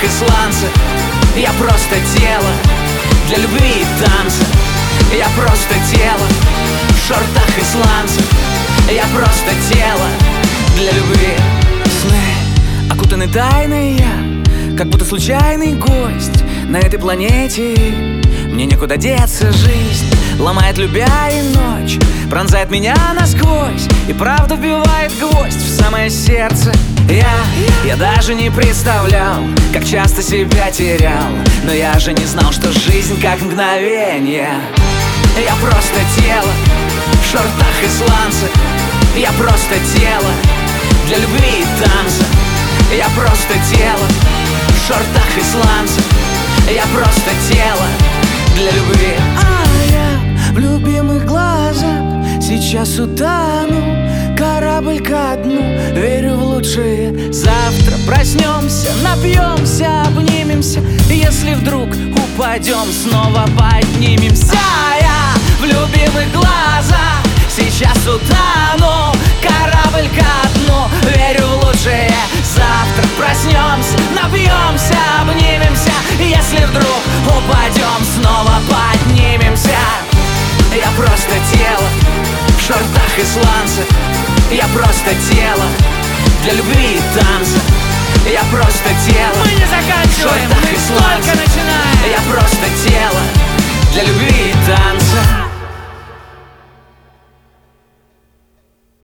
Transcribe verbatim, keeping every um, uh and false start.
шортах и сланцах. Я просто тело для любви и танца. Я просто тело в шортах и сланцах. Я просто тело для любви. Сны окутаны тайной, я как будто случайный гость на этой планете. Мне некуда деться, жизнь ломает любя и ночь, пронзает меня насквозь и правда вбивает гвоздь в самое сердце. Я, я даже не представлял, как часто себя терял, но я же не знал, что жизнь как мгновение. Я просто тело в шортах и сланцах. Я просто тело для любви и танца. Я просто тело в шортах и сланцах. Я просто тело для любви. А я в любимых глазах сейчас утону. Корабль ко дну, верю в лучшее. Завтра проснемся, напьемся, обнимемся. Если вдруг упадем, снова поднимемся. Я в любимых глазах сейчас утону. Корабль ко дну, верю в лучшее. Завтра проснемся, напьемся, обнимемся. Если вдруг упадем, снова поднимемся. Я просто тело в шортах и сланцах. Я просто тело для любви и танца. Я просто тело. Мы не заканчиваем, мы только начинаем. Я просто тело для любви и танца.